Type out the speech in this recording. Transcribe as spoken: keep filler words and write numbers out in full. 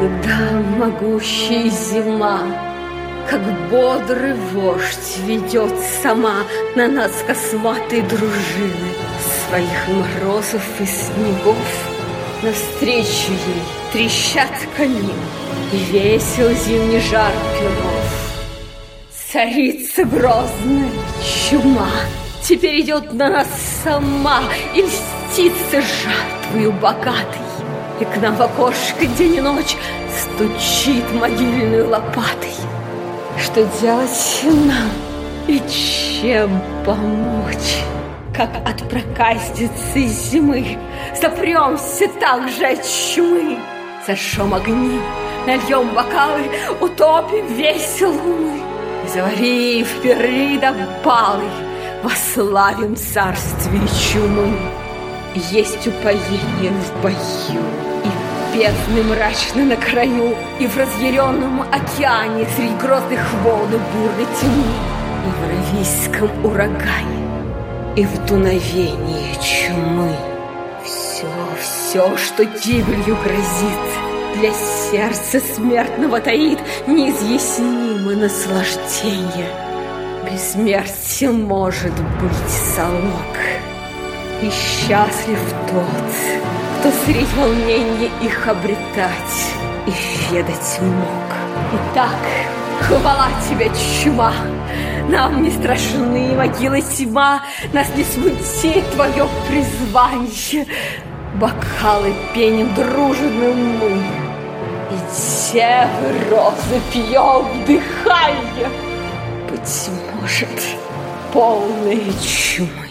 Когда могущая зима, как бодрый вождь, ведет сама на нас косматые дружины своих морозов и снегов, навстречу ей трещат камин и весел зимний жар перов. Царица грозная чума теперь идет на нас сама и льстится жертвою богатой. И к нам в окошко день и ночь стучит могильной лопатой. Что делать нам и чем помочь? Как от проказницы зимы запремся так же от чумы. Зажжем огни, нальем бокалы, утопим весело мы. И заварив пиры до палы, вославим царствие чумы. Есть упоение в бою, и бездны мрачны на краю, и в разъяренном океане среди грозных волн и бурной тьмы, и в равийском урагане, и в дуновении чумы. Все, все, что гибелью грозит, для сердца смертного таит неизъяснимое наслаждение. Бессмертием может быть залог. И счастлив тот, кто средь волнения их обретать и ведать мог. Итак, хвала тебе, чума! Нам не страшны могилы тьма, нас не смутит твое призвание. Бокалы пеним дружным мы, и девы розы пьем вдыханье. Быть может, полная чума.